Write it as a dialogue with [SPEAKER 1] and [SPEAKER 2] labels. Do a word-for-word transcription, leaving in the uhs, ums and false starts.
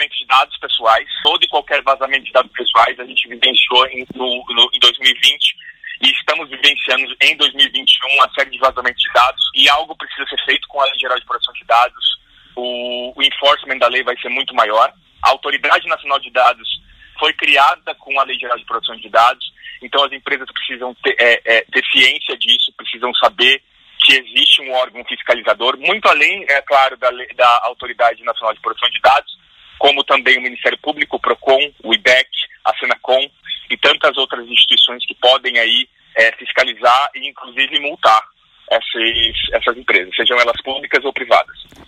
[SPEAKER 1] vazamento de dados pessoais. Todo e qualquer vazamento de dados pessoais a gente vivenciou em, no, no, em dois mil e vinte e estamos vivenciando em dois mil e vinte e um uma série de vazamentos de dados e algo precisa ser feito com a Lei Geral de Proteção de Dados. O, o enforcement da lei vai ser muito maior. A Autoridade Nacional de Dados foi criada com a Lei Geral de Proteção de Dados, então as empresas precisam ter, é, é, ter ciência disso, precisam saber que existe um órgão fiscalizador, muito além, é claro, da, da Autoridade Nacional de Proteção de Dados, como também o Ministério Público, o PROCON, o I B E C, a Senacom e tantas outras instituições que podem aí é, fiscalizar e inclusive multar essas, essas empresas, sejam elas